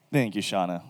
Thank you, Shauna.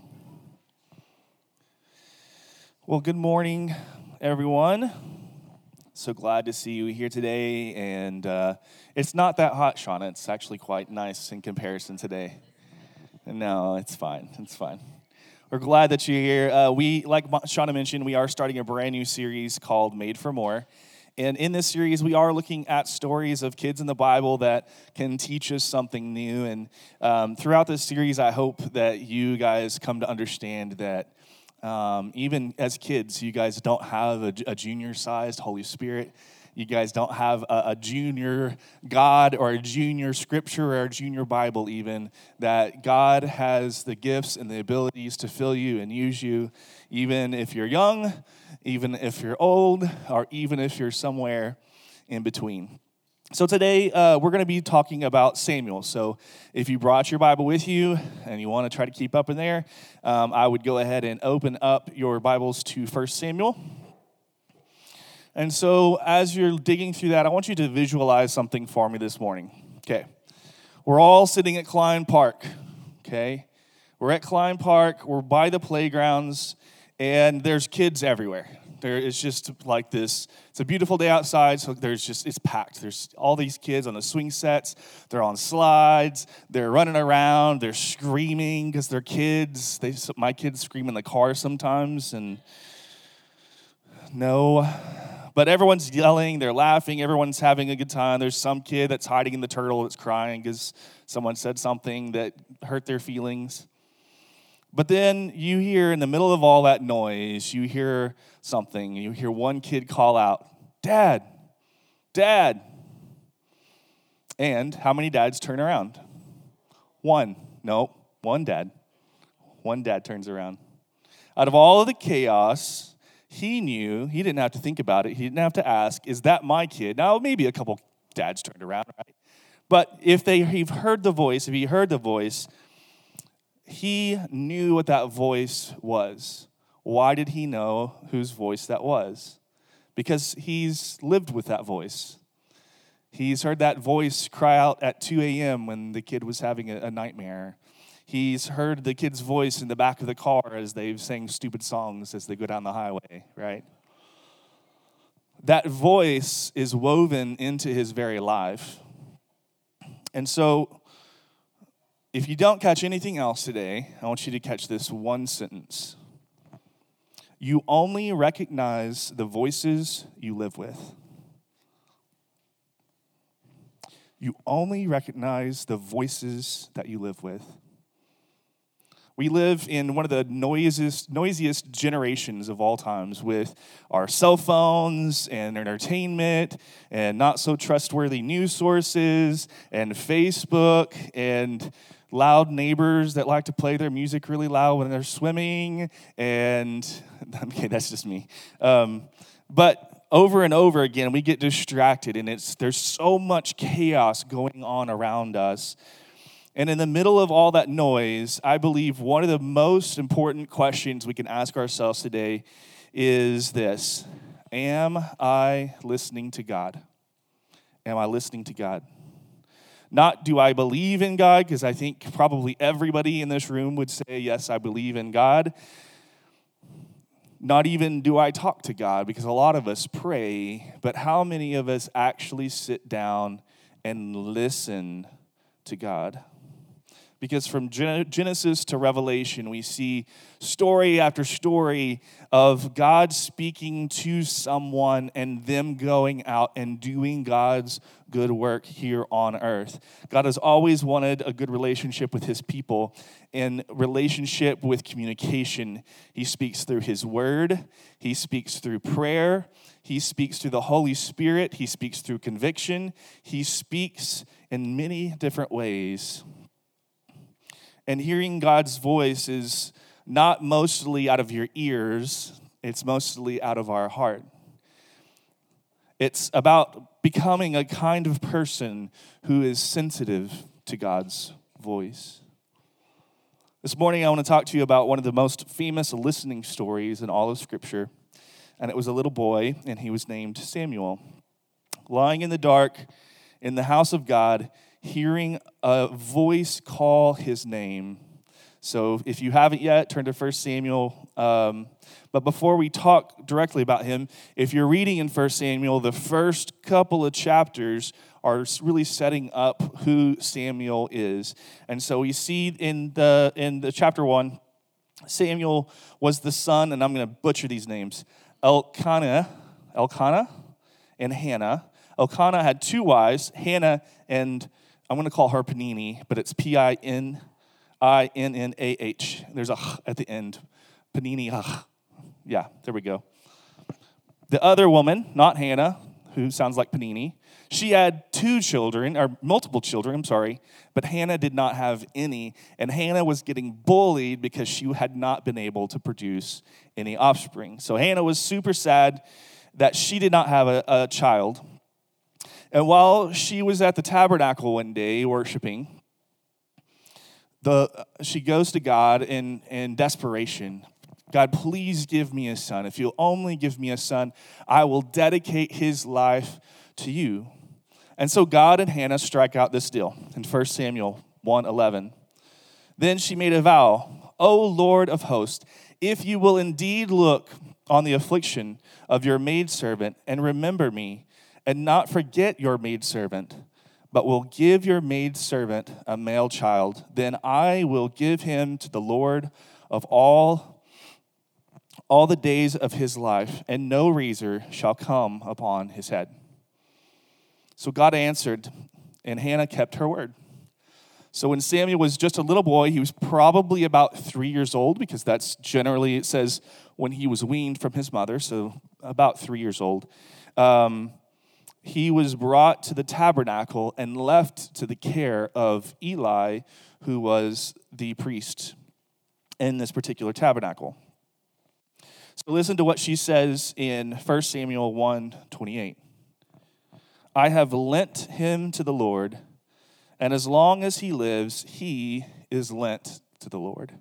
Well, good morning, everyone. So glad to see you here today. And it's not that hot, Shauna. It's actually quite nice in comparison today. No, it's fine. It's fine. We're glad that you're here. Like Shauna mentioned, we are starting a brand new series called Made for More. And in this series, we are looking at stories of kids in the Bible that can teach us something new. And throughout this series, I hope that you guys come to understand that even as kids, you guys don't have a junior-sized Holy Spirit. You guys don't have a junior God or a junior scripture or a junior Bible even, that God has the gifts and the abilities to fill you and use you, even if you're young, even if you're old, or even if you're somewhere in between. So today, we're going to be talking about Samuel. So if you brought your Bible with you and you want to try to keep up in there, I would go ahead and open up your Bibles to 1 Samuel. And so as you're digging through that, I want you to visualize something for me this morning. Okay. We're all sitting at Klein Park. Okay. We're at Klein Park. We're by the playgrounds, and there's kids everywhere. It's just like this. It's a beautiful day outside, so it's packed. There's all these kids on the swing sets. They're on slides. They're running around. They're screaming because they're kids. My kids scream in the car sometimes, and no. But everyone's yelling. They're laughing. Everyone's having a good time. There's some kid that's hiding in the turtle that's crying because someone said something that hurt their feelings. But then you hear in the middle of all that noise, you hear something. You hear one kid call out, "Dad, Dad." And how many dads turn around? One. No, one dad. One dad turns around. Out of all of the chaos, he knew, he didn't have to think about it. He didn't have to ask, "Is that my kid?" Now, maybe a couple dads turned around, right? But if he heard the voice, he knew what that voice was. Why did he know whose voice that was? Because he's lived with that voice. He's heard that voice cry out at 2 a.m. when the kid was having a nightmare. He's heard the kid's voice in the back of the car as they sang stupid songs as they go down the highway, right? That voice is woven into his very life. And so, if you don't catch anything else today, I want you to catch this one sentence. You only recognize the voices you live with. You only recognize the voices that you live with. We live in one of the noisiest generations of all times with our cell phones and entertainment and not so trustworthy news sources and Facebook and loud neighbors that like to play their music really loud when they're swimming. And, okay, that's just me. But over and over again, we get distracted, and there's so much chaos going on around us. And in the middle of all that noise, I believe one of the most important questions we can ask ourselves today is this: am I listening to God? Am I listening to God? Not do I believe in God, because I think probably everybody in this room would say, yes, I believe in God. Not even do I talk to God, because a lot of us pray, but how many of us actually sit down and listen to God? Because from Genesis to Revelation, we see story after story of God speaking to someone and them going out and doing God's good work here on earth. God has always wanted a good relationship with his people, and relationship with communication. He speaks through his word. He speaks through prayer. He speaks through the Holy Spirit. He speaks through conviction. He speaks in many different ways. And hearing God's voice is not mostly out of your ears, it's mostly out of our heart. It's about becoming a kind of person who is sensitive to God's voice. This morning, I want to talk to you about one of the most famous listening stories in all of Scripture. And it was a little boy, and he was named Samuel. Lying in the dark in the house of God, hearing a voice call his name, So if you haven't yet, turn to 1 Samuel. But before we talk directly about him, if you're reading in 1 Samuel, the first couple of chapters are really setting up who Samuel is. And so we see in the chapter 1, Samuel was the son, and I'm going to butcher these names, Elkanah and Hannah. Elkanah had two wives, Hannah and I'm going to call her Penini, but it's Pinnah. There's a at the end. Penini. Yeah, there we go. The other woman, not Hannah, who sounds like Panini, she had two children, or multiple children, I'm sorry, but Hannah did not have any, and Hannah was getting bullied because she had not been able to produce any offspring. So Hannah was super sad that she did not have a child. And while she was at the tabernacle one day worshiping, she goes to God in desperation. God, please give me a son. If you'll only give me a son, I will dedicate his life to you. And so God and Hannah strike out this deal in 1 Samuel 1:11. Then she made a vow, O Lord of hosts, if you will indeed look on the affliction of your maidservant and remember me, and not forget your maidservant, but will give your maidservant a male child, then I will give him to the Lord of all the days of his life, and no razor shall come upon his head. So God answered, and Hannah kept her word. So when Samuel was just a little boy, he was probably about 3 years old, because that's generally, it says, when he was weaned from his mother, so about 3 years old. He was brought to the tabernacle and left to the care of Eli, who was the priest in this particular tabernacle. So listen to what she says in 1 Samuel 1:28. I have lent him to the Lord, and as long as he lives, he is lent to the Lord.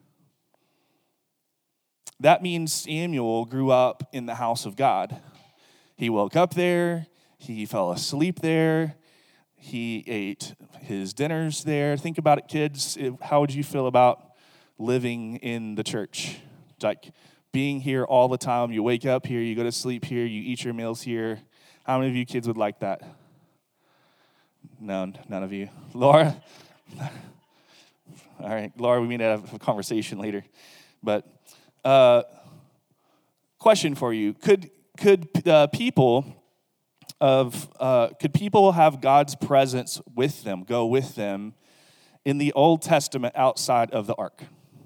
That means Samuel grew up in the house of God. He woke up there, he fell asleep there, he ate his dinners there. Think about it, kids. How would you feel about living in the church? Like being here all the time. You wake up here, you go to sleep here, you eat your meals here. How many of you kids would like that? No, none of you. Laura? All right, Laura, we need to have a conversation later. But question for you. Could people have God's presence with them, go with them in the Old Testament outside of the ark?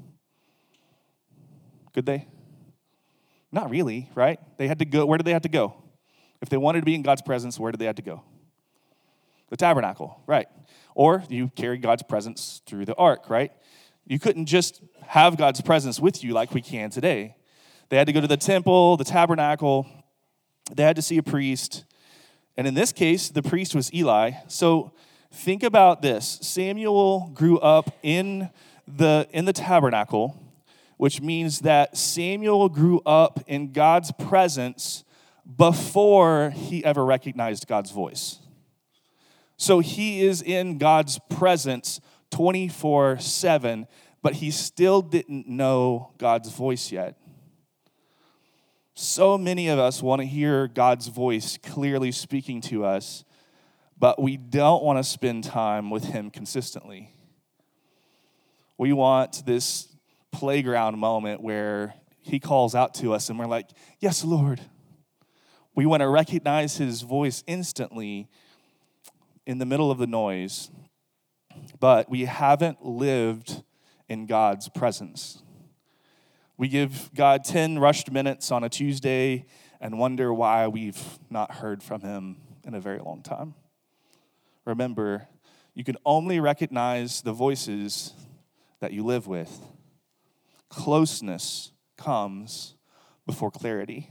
Could they? Not really, right? They had to go. Where did they have to go? If they wanted to be in God's presence, where did they have to go? The tabernacle, right? Or you carry God's presence through the ark, right? You couldn't just have God's presence with you like we can today. They had to go to the temple, the tabernacle. They had to see a priest. And in this case, the priest was Eli. So think about this. Samuel grew up in the tabernacle, which means that Samuel grew up in God's presence before he ever recognized God's voice. So he is in God's presence 24/7, but he still didn't know God's voice yet. So many of us want to hear God's voice clearly speaking to us, but we don't want to spend time with him consistently. We want this playground moment where he calls out to us and we're like, yes, Lord. We want to recognize his voice instantly in the middle of the noise, but we haven't lived in God's presence. We give God 10 rushed minutes on a Tuesday and wonder why we've not heard from him in a very long time. Remember, you can only recognize the voices that you live with. Closeness comes before clarity.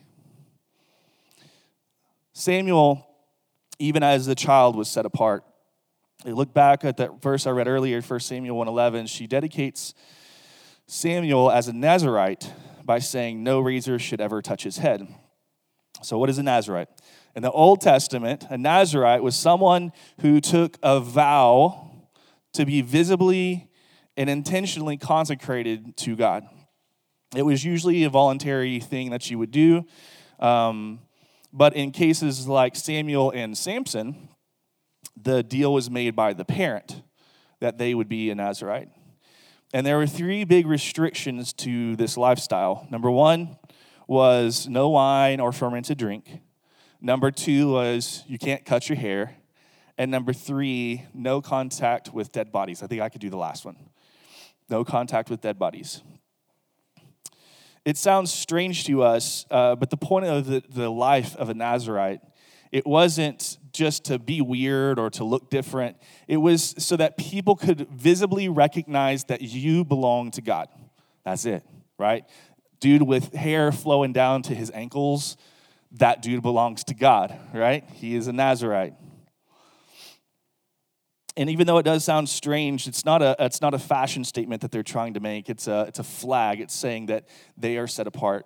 Samuel, even as a child, was set apart. You look back at that verse I read earlier, 1 Samuel 1:11. She dedicates Samuel as a Nazirite by saying no razor should ever touch his head. So what is a Nazirite? In the Old Testament, a Nazirite was someone who took a vow to be visibly and intentionally consecrated to God. It was usually a voluntary thing that you would do, but in cases like Samuel and Samson, the deal was made by the parent that they would be a Nazirite. And there were 3 big restrictions to this lifestyle. Number 1 was no wine or fermented drink. Number 2 was you can't cut your hair. And number 3, no contact with dead bodies. I think I could do the last one. No contact with dead bodies. It sounds strange to us, but the point of the life of a Nazirite, it wasn't just to be weird or to look different. It was so that people could visibly recognize that you belong to God. That's it, right? Dude with hair flowing down to his ankles, that dude belongs to God, right? He is a Nazirite. And even though it does sound strange, it's not a fashion statement that they're trying to make. It's a flag. It's saying that they are set apart.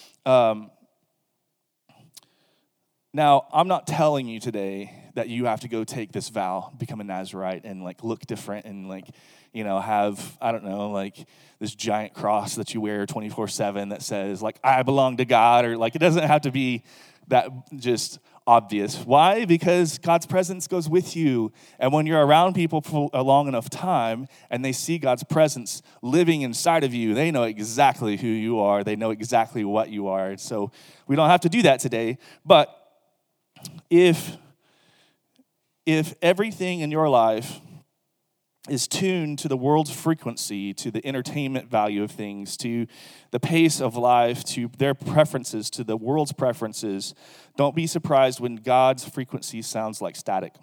Now, I'm not telling you today that you have to go take this vow, become a Nazirite, and look different and have, I don't know, this giant cross that you wear 24/7 that says I belong to God, or it doesn't have to be that just obvious. Why? Because God's presence goes with you. And when you're around people for a long enough time and they see God's presence living inside of you, they know exactly who you are. They know exactly what you are. So we don't have to do that today. But if everything in your life is tuned to the world's frequency, to the entertainment value of things, to the pace of life, to their preferences, to the world's preferences, don't be surprised when God's frequency sounds like static.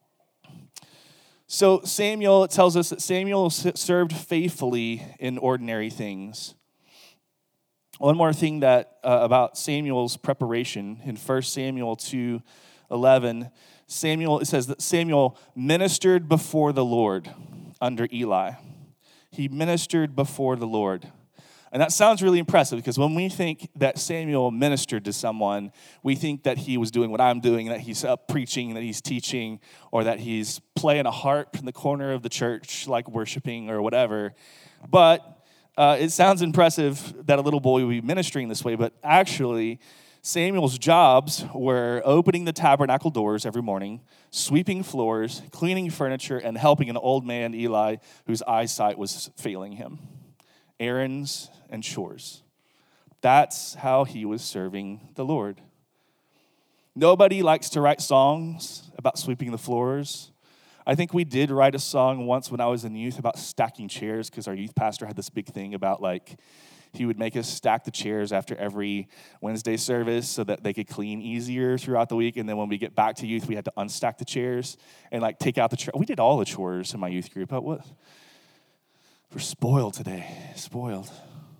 So Samuel, it tells us that Samuel served faithfully in ordinary things. One more thing that about Samuel's preparation in 1 Samuel 2:11, it says that Samuel ministered before the Lord under Eli. He ministered before the Lord. And that sounds really impressive because when we think that Samuel ministered to someone, we think that he was doing what I'm doing, that he's up preaching, that he's teaching, or that he's playing a harp in the corner of the church, worshiping or whatever. But it sounds impressive that a little boy would be ministering this way, but actually, Samuel's jobs were opening the tabernacle doors every morning, sweeping floors, cleaning furniture, and helping an old man, Eli, whose eyesight was failing him. Errands and chores. That's how he was serving the Lord. Nobody likes to write songs about sweeping the floors. I think we did write a song once when I was in youth about stacking chairs because our youth pastor had this big thing about he would make us stack the chairs after every Wednesday service so that they could clean easier throughout the week. And then when we get back to youth, we had to unstack the chairs and take out the chair. We did all the chores in my youth group. But what? We're spoiled today. Spoiled.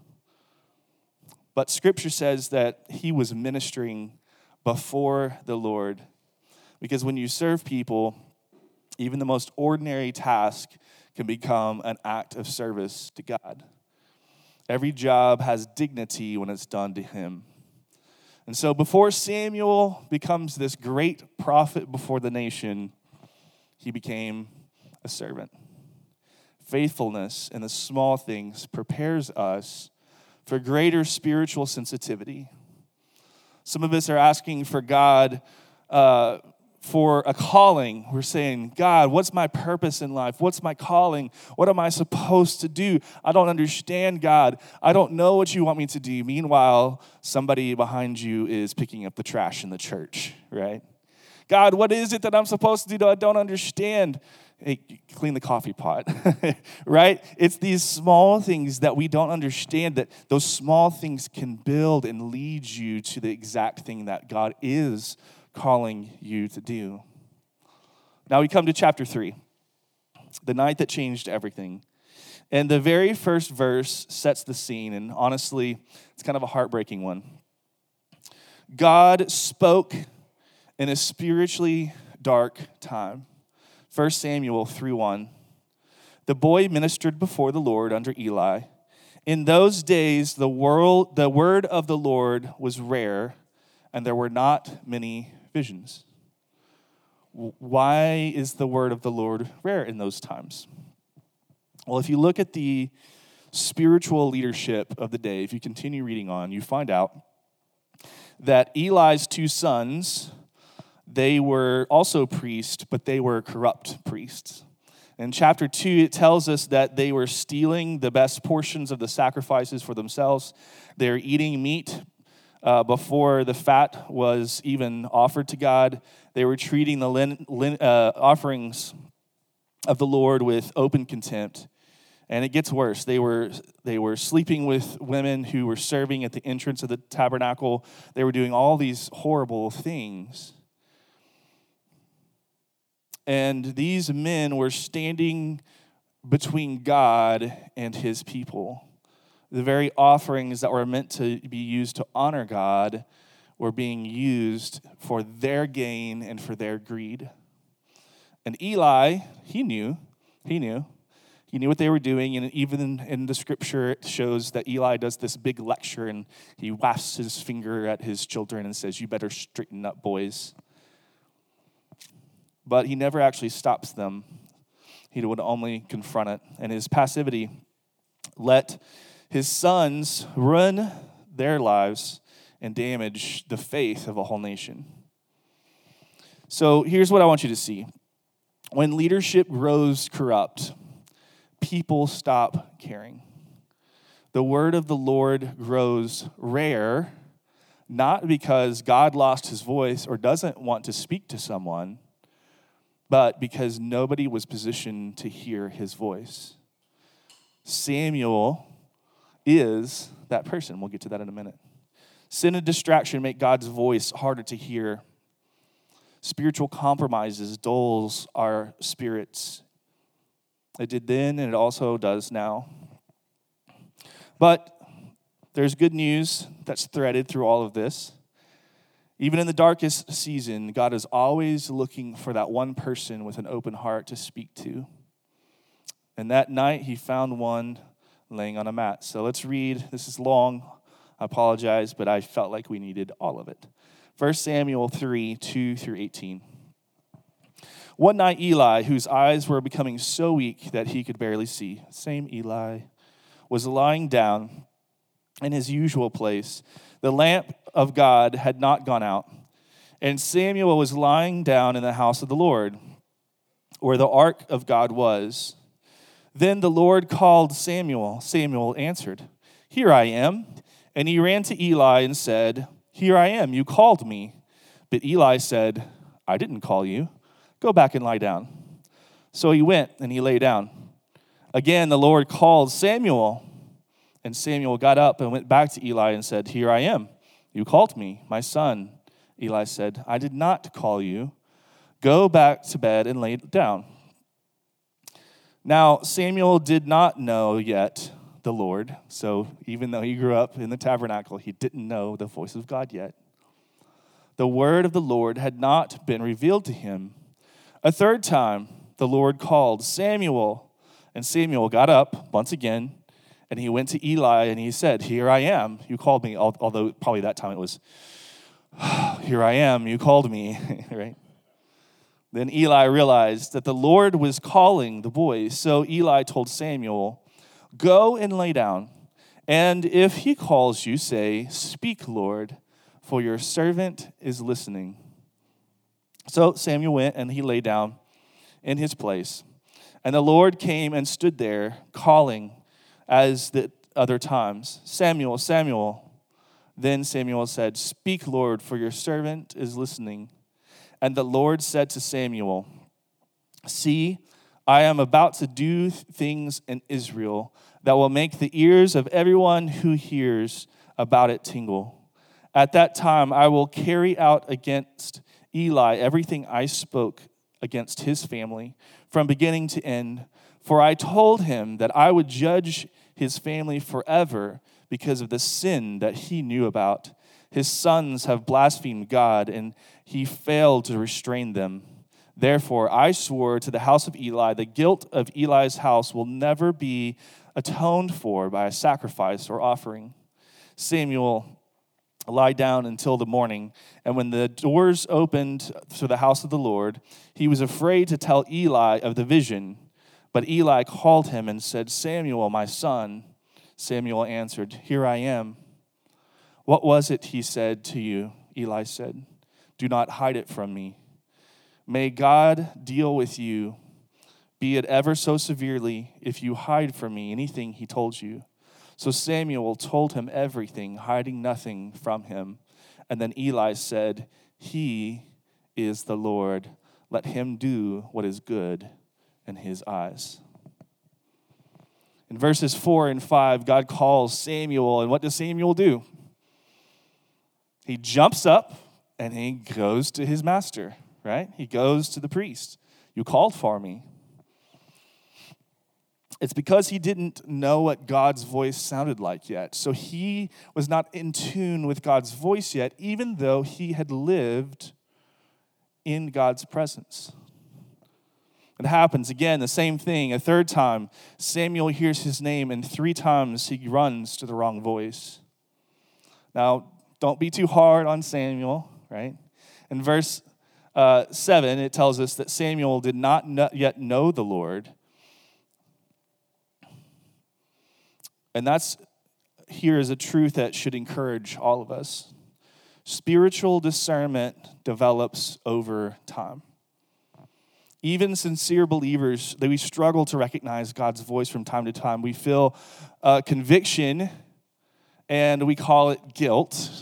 But Scripture says that he was ministering before the Lord. Because when you serve people, even the most ordinary task can become an act of service to God. Every job has dignity when it's done to him. And so before Samuel becomes this great prophet before the nation, he became a servant. Faithfulness in the small things prepares us for greater spiritual sensitivity. Some of us are asking for God for a calling. We're saying, God, what's my purpose in life? What's my calling? What am I supposed to do? I don't understand, God. I don't know what you want me to do. Meanwhile, somebody behind you is picking up the trash in the church, right? God, what is it that I'm supposed to do that I don't understand? Hey, clean the coffee pot, right? It's these small things that we don't understand, that those small things can build and lead you to the exact thing that God is calling you to do. Now we come to chapter 3, the night that changed everything. And the very first verse sets the scene, and honestly, it's kind of a heartbreaking one. God spoke in a spiritually dark time. 1 Samuel 3:1. The boy ministered before the Lord under Eli. In those days, the word of the Lord was rare, and there were not many visions. Why is the word of the Lord rare in those times? Well, if you look at the spiritual leadership of the day, if you continue reading on, you find out that Eli's two sons, they were also priests, but they were corrupt priests. In chapter 2, it tells us that they were stealing the best portions of the sacrifices for themselves. They were eating meat before the fat was even offered to God. They were treating the offerings of the Lord with open contempt. And it gets worse. They were sleeping with women who were serving at the entrance of the tabernacle. They were doing all these horrible things. And these men were standing between God and his people. The very offerings that were meant to be used to honor God were being used for their gain and for their greed. And Eli, he knew what they were doing, and even in the scripture, it shows that Eli does this big lecture, and he wafts his finger at his children and says, "You better straighten up, boys." But he never actually stops them. He would only confront it, and his passivity let his sons ruin their lives and damage the faith of a whole nation. So here's what I want you to see. When leadership grows corrupt, people stop caring. The word of the Lord grows rare, not because God lost his voice or doesn't want to speak to someone, but because nobody was positioned to hear his voice. Samuel is that person. We'll get to that in a minute. Sin and distraction make God's voice harder to hear. Spiritual compromises dulls our spirits. It did then, and it also does now. But there's good news that's threaded through all of this. Even in the darkest season, God is always looking for that one person with an open heart to speak to. And that night, he found one laying on a mat. So let's read. This is long. I apologize, but I felt like we needed all of it. 1 Samuel 3, 2 through 18. One night, Eli, whose eyes were becoming so weak that he could barely see, same Eli, was lying down in his usual place. The lamp of God had not gone out, and Samuel was lying down in the house of the Lord, where the ark of God was. Then the Lord called Samuel. Samuel answered, "Here I am." And he ran to Eli and said, "Here I am, you called me." But Eli said, "I didn't call you. Go back and lie down." So he went and he lay down. Again, the Lord called Samuel. And Samuel got up and went back to Eli and said, "Here I am. You called me, my son." Eli said, "I did not call you. Go back to bed and lay down." Now, Samuel did not know yet the Lord. So even though he grew up in the tabernacle, he didn't know the voice of God yet. The word of the Lord had not been revealed to him. A third time, the Lord called Samuel. And Samuel got up once again, and he went to Eli, and he said, "Here I am. You called me." Although probably that time it was, "Here I am. You called me," right? Then Eli realized that the Lord was calling the boy. So Eli told Samuel, "Go and lay down. And if he calls you, say, 'Speak, Lord, for your servant is listening.'" So Samuel went and he lay down in his place. And the Lord came and stood there, calling as the other times, "Samuel, Samuel." Then Samuel said, "Speak, Lord, for your servant is listening." And the Lord said to Samuel, "See, I am about to do things in Israel that will make the ears of everyone who hears about it tingle. At that time, I will carry out against Eli everything I spoke against his family from beginning to end. For I told him that I would judge his family forever because of the sin that he knew about. His sons have blasphemed God, and he failed to restrain them. Therefore, I swore to the house of Eli, the guilt of Eli's house will never be atoned for by a sacrifice or offering." Samuel lie down until the morning, and when the doors opened to the house of the Lord, he was afraid to tell Eli of the vision. But Eli called him and said, Samuel, my son. Samuel answered, Here I am. What was it he said to you? Eli said, Do not hide it from me. May God deal with you, be it ever so severely, if you hide from me anything he told you. So Samuel told him everything, hiding nothing from him. And then Eli said, He is the Lord. Let him do what is good in his eyes. In verses 4 and 5, God calls Samuel, and what does Samuel do? He jumps up and he goes to his master, right? He goes to the priest. You called for me. It's because he didn't know what God's voice sounded like yet. So he was not in tune with God's voice yet, even though he had lived in God's presence. It happens again, the same thing. A third time, Samuel hears his name, and 3 times he runs to the wrong voice. Now, don't be too hard on Samuel, right? In verse 7, it tells us that Samuel did not yet know the Lord. And here is a truth that should encourage all of us. Spiritual discernment develops over time. Even sincere believers, we struggle to recognize God's voice from time to time. We feel conviction, and we call it guilt.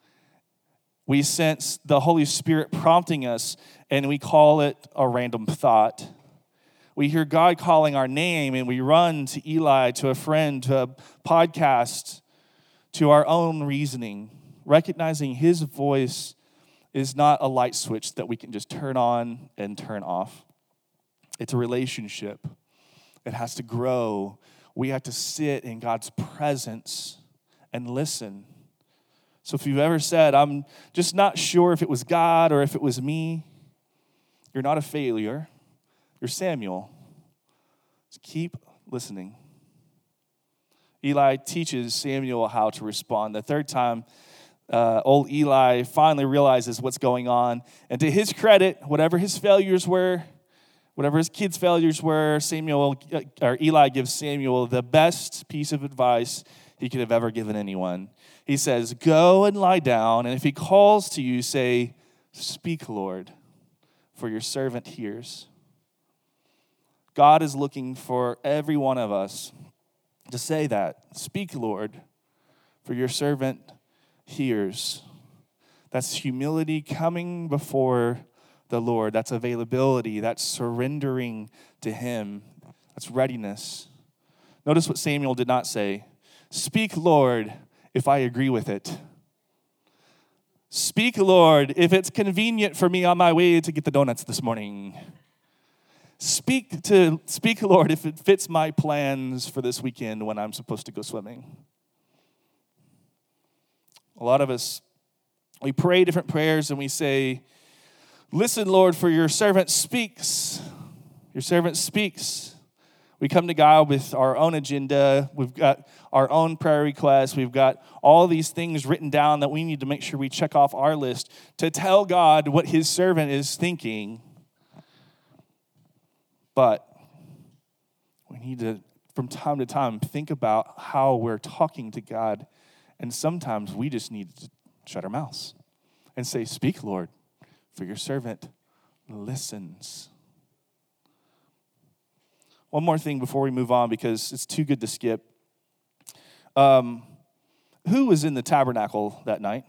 We sense the Holy Spirit prompting us, and we call it a random thought. We hear God calling our name, and we run to Eli, to a friend, to a podcast, to our own reasoning, recognizing his voice is not a light switch that we can just turn on and turn off. It's a relationship. It has to grow. We have to sit in God's presence and listen. So if you've ever said, I'm just not sure if it was God or if it was me, you're not a failure. You're Samuel. Just keep listening. Eli teaches Samuel how to respond. The third time, old Eli finally realizes what's going on. And to his credit, whatever his failures were, whatever his kids' failures were, Eli gives Samuel the best piece of advice he could have ever given anyone. He says, Go and lie down, and if he calls to you, say, Speak, Lord, for your servant hears. God is looking for every one of us to say that. Speak, Lord, for your servant hears. That's humility coming before the Lord. That's availability. That's surrendering to him. That's readiness. Notice what Samuel did not say. Speak, Lord, if I agree with it. Speak, Lord, if it's convenient for me on my way to get the donuts this morning. Speak, Lord, if it fits my plans for this weekend when I'm supposed to go swimming. A lot of us, we pray different prayers and we say, Listen, Lord, for your servant speaks. Your servant speaks. We come to God with our own agenda. We've got our own prayer requests. We've got all these things written down that we need to make sure we check off our list to tell God what his servant is thinking. But we need to, from time to time, think about how we're talking to God. And sometimes we just need to shut our mouths and say, Speak, Lord, for your servant listens. One more thing before we move on, because it's too good to skip. Who was in the tabernacle that night?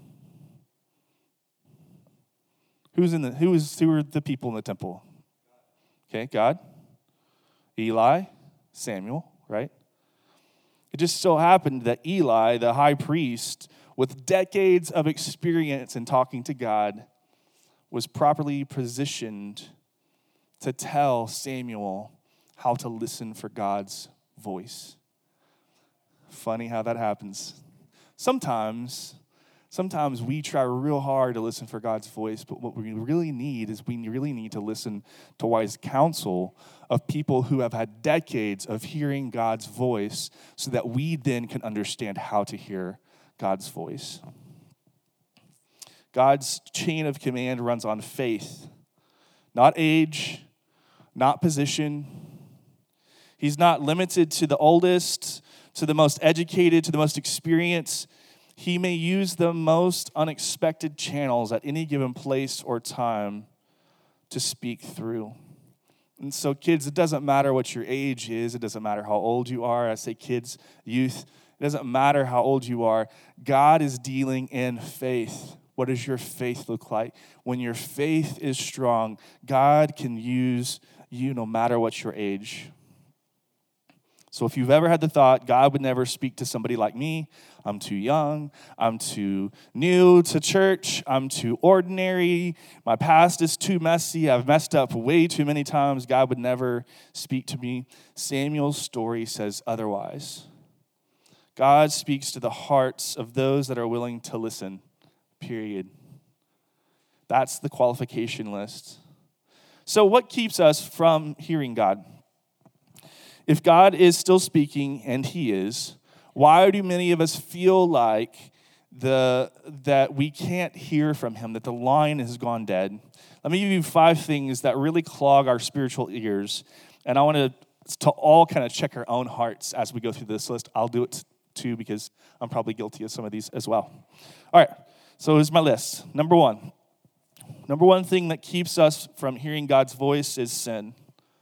Who were the people in the temple? Okay, God, Eli, Samuel, right? It just so happened that Eli, the high priest, with decades of experience in talking to God, was properly positioned to tell Samuel how to listen for God's voice. Funny how that happens. Sometimes we try real hard to listen for God's voice, but what we really need to listen to wise counsel of people who have had decades of hearing God's voice so that we then can understand how to hear God's voice. God's chain of command runs on faith, not age, not position, He's not limited to the oldest, to the most educated, to the most experienced. He may use the most unexpected channels at any given place or time to speak through. And so, kids, it doesn't matter what your age is. It doesn't matter how old you are. I say kids, youth. It doesn't matter how old you are. God is dealing in faith. What does your faith look like? When your faith is strong, God can use you no matter what your age. So if you've ever had the thought, God would never speak to somebody like me, I'm too young, I'm too new to church, I'm too ordinary, my past is too messy, I've messed up way too many times, God would never speak to me. Samuel's story says otherwise. God speaks to the hearts of those that are willing to listen, period. That's the qualification list. So what keeps us from hearing God? If God is still speaking, and he is, why do many of us feel like that we can't hear from him, that the line has gone dead? Let me give you 5 things that really clog our spiritual ears. And I want to all kind of check our own hearts as we go through this list. I'll do it too because I'm probably guilty of some of these as well. All right, so here's my list. Number one thing that keeps us from hearing God's voice is sin.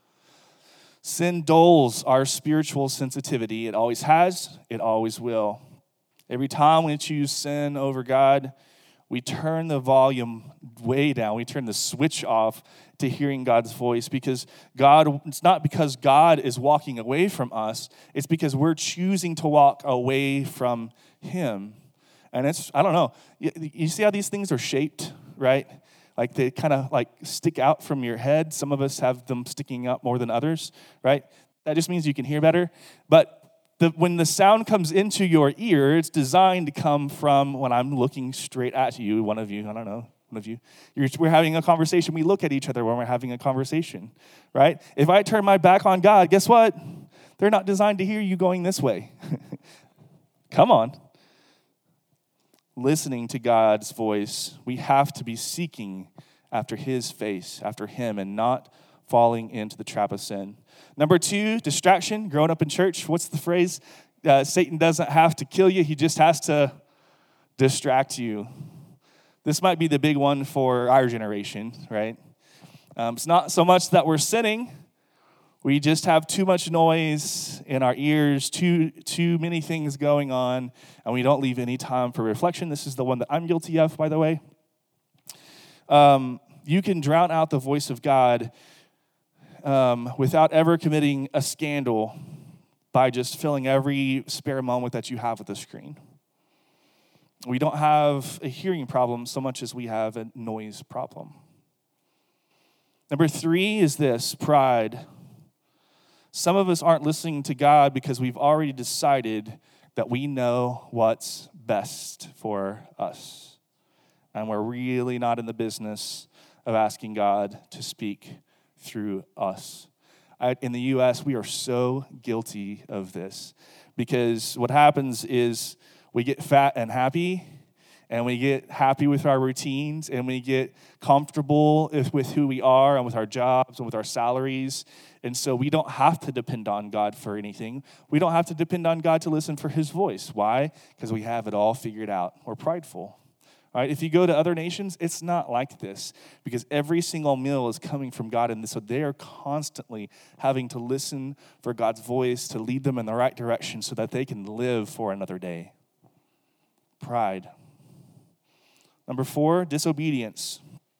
Sin dulls our spiritual sensitivity. It always has, it always will. Every time we choose sin over God, we turn the volume way down. We turn the switch off to hearing God's voice because it's not because God is walking away from us. It's because we're choosing to walk away from him. And I don't know. You see how these things are shaped, right? Like they kind of like stick out from your head. Some of us have them sticking out more than others, right? That just means you can hear better. But when the sound comes into your ear, it's designed to come from when I'm looking straight at you, one of you, I don't know, one of you. We're having a conversation. We look at each other when we're having a conversation, right? If I turn my back on God, guess what? They're not designed to hear you going this way. Come on. Listening to God's voice, we have to be seeking after his face, after him, and not falling into the trap of sin. Number 2, distraction. Growing up in church, what's the phrase? Satan doesn't have to kill you. He just has to distract you. This might be the big one for our generation, right? It's not so much that we're sinning. We just have too much noise in our ears, too many things going on, and we don't leave any time for reflection. This is the one that I'm guilty of, by the way. You can drown out the voice of God without ever committing a scandal by just filling every spare moment that you have with the screen. We don't have a hearing problem so much as we have a noise problem. Number 3 is this, pride. Some of us aren't listening to God because we've already decided that we know what's best for us. And we're really not in the business of asking God to speak through us. In the U.S., we are so guilty of this because what happens is we get fat and happy, and we get happy with our routines, and we get comfortable with who we are and with our jobs and with our salaries. And so we don't have to depend on God for anything. We don't have to depend on God to listen for his voice. Why? Because we have it all figured out. We're prideful. All right? If you go to other nations, it's not like this because every single meal is coming from God. And so they are constantly having to listen for God's voice to lead them in the right direction so that they can live for another day. Pride. Number 4, disobedience.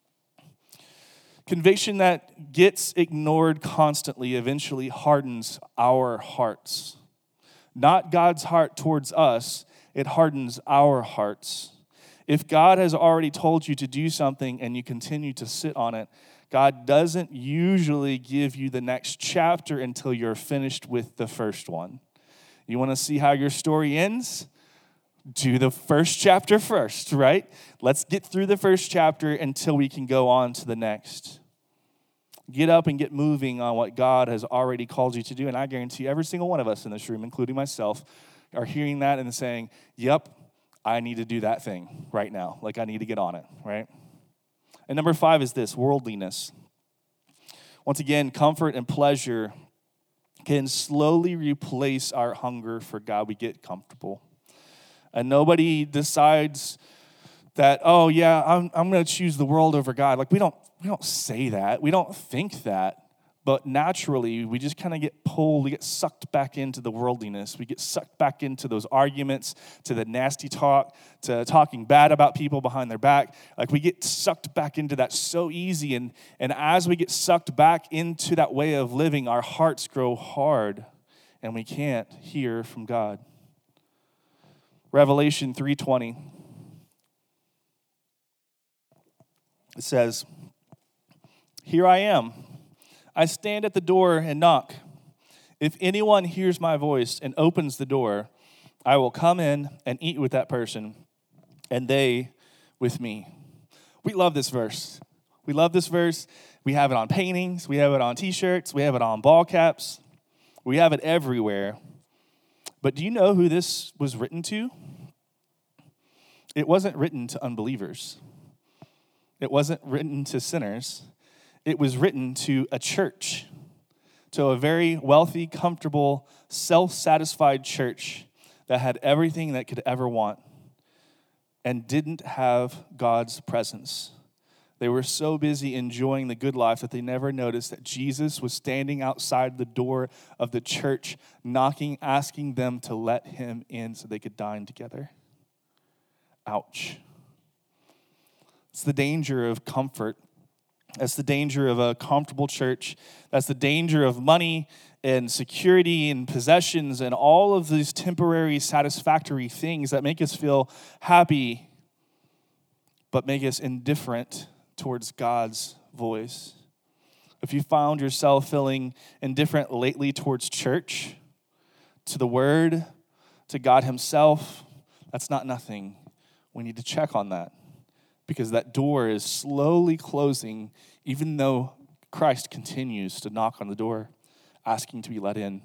Conviction that gets ignored constantly eventually hardens our hearts. Not God's heart towards us, it hardens our hearts. If God has already told you to do something and you continue to sit on it, God doesn't usually give you the next chapter until you're finished with the first one. You want to see how your story ends? Do the first chapter first, right? Let's get through the first chapter until we can go on to the next. Get up and get moving on what God has already called you to do. And I guarantee every single one of us in this room, including myself, are hearing that and saying, yep, I need to do that thing right now. Like I need to get on it, right? And number 5 is this, worldliness. Once again, comfort and pleasure can slowly replace our hunger for God. We get comfortable. And nobody decides that, oh yeah, I'm going to choose the world over God. Like we don't say that. We don't think that. But naturally, we just kind of get pulled. We get sucked back into the worldliness. We get sucked back into those arguments, to the nasty talk, to talking bad about people behind their back. Like we get sucked back into that so easy. And as we get sucked back into that way of living, our hearts grow hard and we can't hear from God. Revelation 3:20. It says, "Here I am. I stand at the door and knock. If anyone hears my voice and opens the door, I will come in and eat with that person, and they with me." We love this verse. We love this verse. We have it on paintings. We have it on t-shirts. We have it on ball caps. We have it everywhere. But do you know who this was written to? It wasn't written to unbelievers. It wasn't written to sinners. It was written to a church, to a very wealthy, comfortable, self-satisfied church that had everything that could ever want and didn't have God's presence. They were so busy enjoying the good life that they never noticed that Jesus was standing outside the door of the church, knocking, asking them to let him in so they could dine together. Ouch. It's the danger of comfort. That's the danger of a comfortable church. That's the danger of money and security and possessions and all of these temporary satisfactory things that make us feel happy but make us indifferent towards God's voice. If you found yourself feeling indifferent lately towards church, to the Word, to God himself, that's not nothing. We need to check on that, because that door is slowly closing, even though Christ continues to knock on the door, asking to be let in.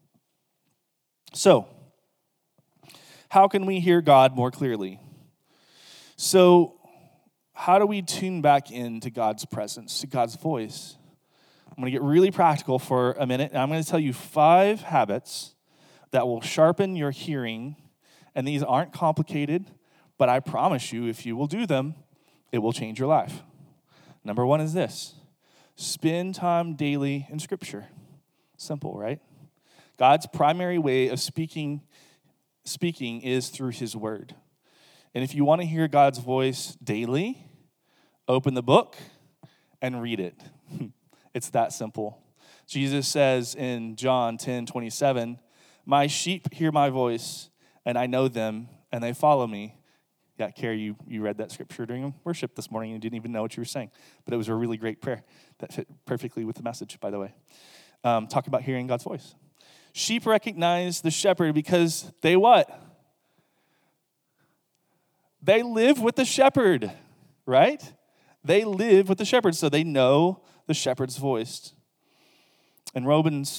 So, how can we hear God more clearly? So, how do we tune back into God's presence, to God's voice? I'm going to get really practical for a minute, and I'm going to tell you 5 habits that will sharpen your hearing, and these aren't complicated, but I promise you, if you will do them, it will change your life. Number 1 is this: spend time daily in Scripture. Simple, right? God's primary way of speaking is through his word. And if you want to hear God's voice daily, open the book and read it. It's that simple. Jesus says in John 10:27, "My sheep hear my voice, and I know them, and they follow me." Yeah, Carrie, you read that scripture during worship this morning and didn't even know what you were saying. But it was a really great prayer that fit perfectly with the message, by the way. Talk about hearing God's voice. Sheep recognize the shepherd because they what? They live with the shepherd, right? They live with the shepherd, so they know the shepherd's voice. And Romans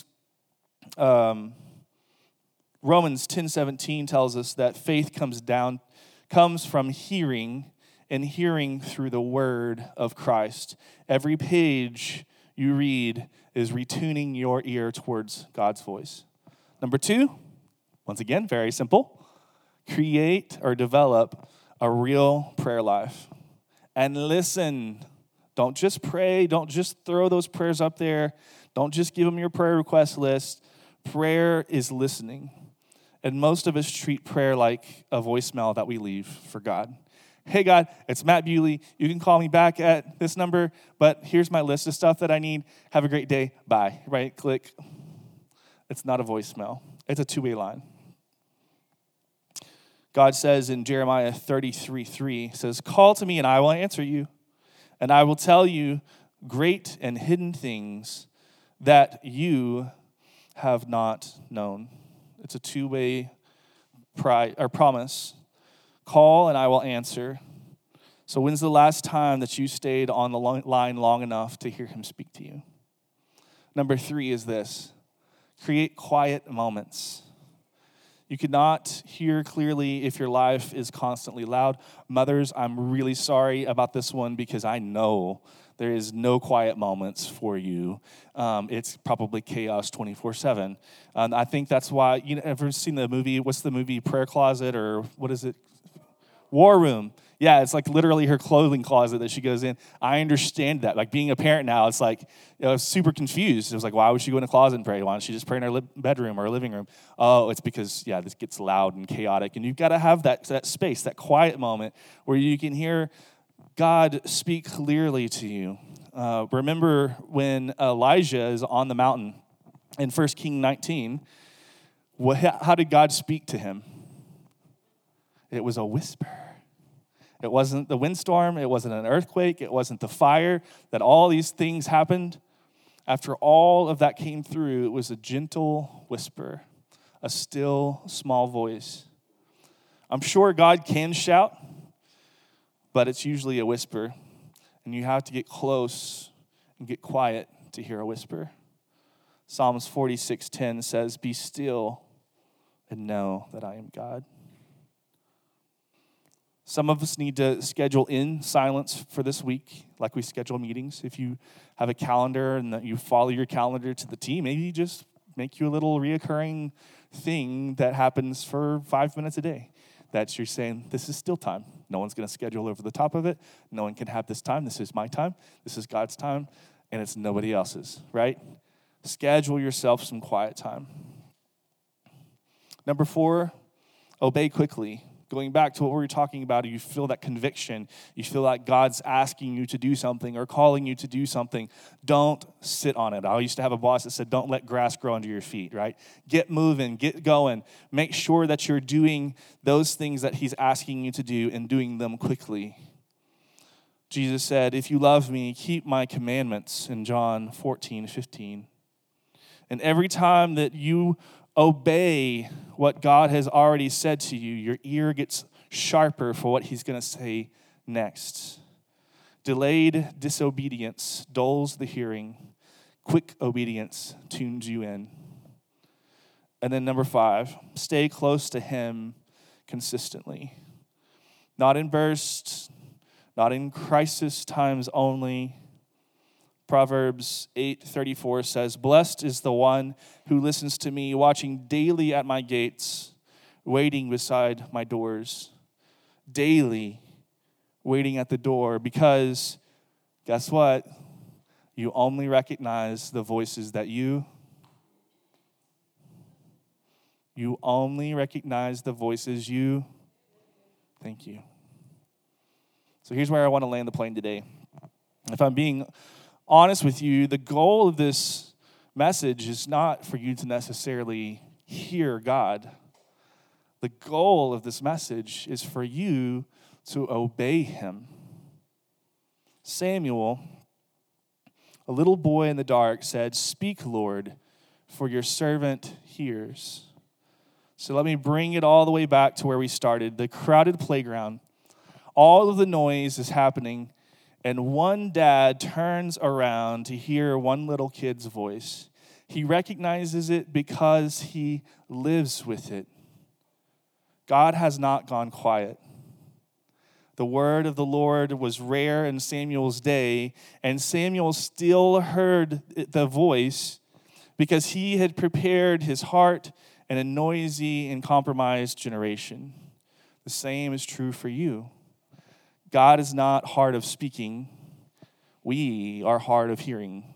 10:17 tells us that faith comes from hearing, and hearing through the word of Christ. Every page you read is retuning your ear towards God's voice. Number 2, once again, very simple. Create or develop a real prayer life. And listen. Don't just pray. Don't just throw those prayers up there. Don't just give them your prayer request list. Prayer is listening. And most of us treat prayer like a voicemail that we leave for God. Hey, God, it's Matt Bewley. You can call me back at this number, but here's my list of stuff that I need. Have a great day. Bye. Right? Click. It's not a voicemail. It's a two-way line. God says in Jeremiah 33:3, says, "Call to me and I will answer you, and I will tell you great and hidden things that you have not known." It's a two-way promise. Call and I will answer. So when's the last time that you stayed on the line long enough to hear him speak to you? Number 3 is this: create quiet moments. You cannot hear clearly if your life is constantly loud. Mothers, I'm really sorry about this one because I know There is no quiet moments for you. It's probably chaos 24/7. I think that's why, ever seen the movie, what's the movie, Prayer Closet, or what is it? War Room. Yeah, it's like literally her clothing closet that she goes in. I understand that. Like being a parent now, it's like, I was super confused. It was like, why would she go in a closet and pray? Why don't she just pray in her bedroom or living room? Oh, it's because, this gets loud and chaotic. And you've got to have that space, that quiet moment where you can hear God speak clearly to you. Remember when Elijah is on the mountain in 1 King 19, how did God speak to him? It was a whisper. It wasn't the windstorm. It wasn't an earthquake. It wasn't the fire. That all these things happened. After all of that came through, it was a gentle whisper, a still, small voice. I'm sure God can shout, but it's usually a whisper. And you have to get close and get quiet to hear a whisper. Psalms 46:10 says, "Be still and know that I am God." Some of us need to schedule in silence for this week, like we schedule meetings. If you have a calendar and that you follow your calendar to the T, maybe just make you a little reoccurring thing that happens for 5 minutes a day. That you're saying, this is still time. No one's going to schedule over the top of it. No one can have this time. This is my time. This is God's time. And it's nobody else's, right? Schedule yourself some quiet time. Number 4, obey quickly. Going back to what we were talking about, you feel that conviction. You feel like God's asking you to do something or calling you to do something. Don't sit on it. I used to have a boss that said, don't let grass grow under your feet, right? Get moving, get going. Make sure that you're doing those things that he's asking you to do and doing them quickly. Jesus said, if you love me, keep my commandments in John 14:15. And every time that you obey what God has already said to you, your ear gets sharper for what he's going to say next. Delayed disobedience dulls the hearing. Quick obedience tunes you in. And then number 5, stay close to him consistently. Not in bursts, not in crisis times only. Proverbs 8:34 says, "Blessed is the one who listens to me, watching daily at my gates, waiting beside my doors." Daily waiting at the door, because guess what? You only recognize the voices that you only recognize the voices you. Thank you. So here's where I want to land the plane today. If I'm being honest with you, the goal of this message is not for you to necessarily hear God. The goal of this message is for you to obey him. Samuel, a little boy in the dark, said, "Speak, Lord, for your servant hears." So let me bring it all the way back to where we started, the crowded playground. All of the noise is happening, and one dad turns around to hear one little kid's voice. He recognizes it because he lives with it. God has not gone quiet. The word of the Lord was rare in Samuel's day, and Samuel still heard the voice because he had prepared his heart in a noisy and compromised generation. The same is true for you. God is not hard of speaking. We are hard of hearing.